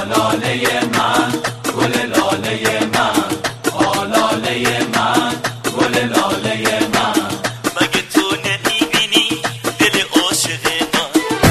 آلاله من گل لاله من آلاله من گل لاله من مگه تو نمیبینی دل عاشق من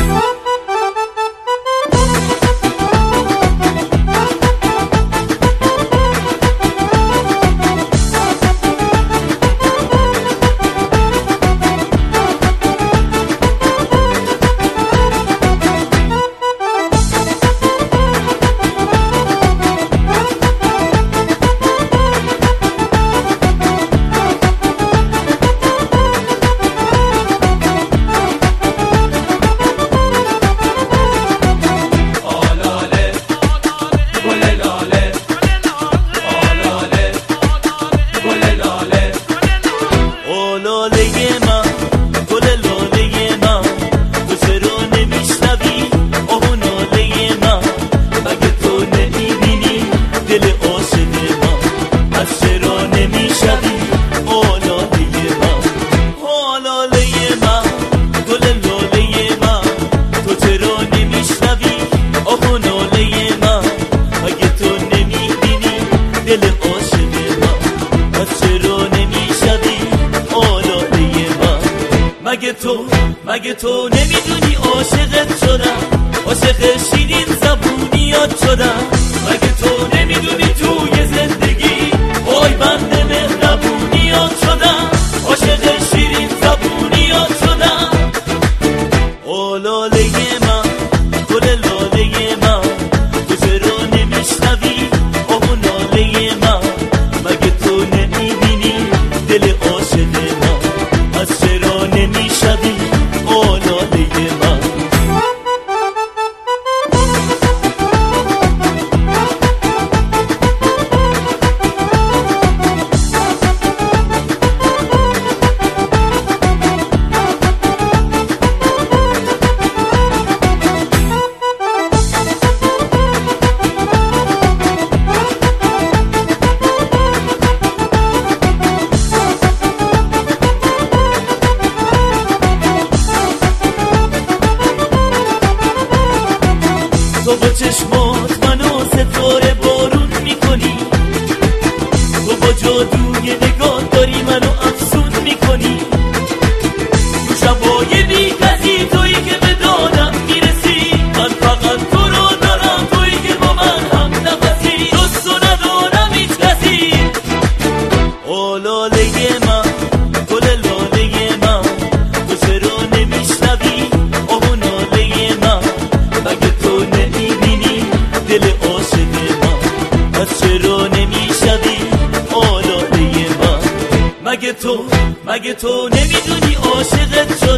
مگه تو نمیدونی عاشقت شدم عاشق شیرین زبونیات شدم مگه تو نمیدونی توی زندگی وای بنده مهربونیات شدم عاشق شیرین زبونیات شدم او لاله من گل لاله من تو چرا نمیشنوی او لاله من مگه تو نمیبینی دل عاشق من از چرا نمیشنوی تو با چشمات منو ستاره بارون میکنی تو با جادوی نگاه داری منو افسون میکنی تو شبای بی‌کسی تویی که به دادم میرسی من فقط تو رو دارم تویی که با من هم نفسی دوست رو ندارم هیچ کسی او لاله من گل لاله من تو چرا نمیشنوی او ناله من مگه تو نمیبینی دل عاشق من از چرا نمیشوی آلاله من مگه تو نمیدونی عاشقت شدم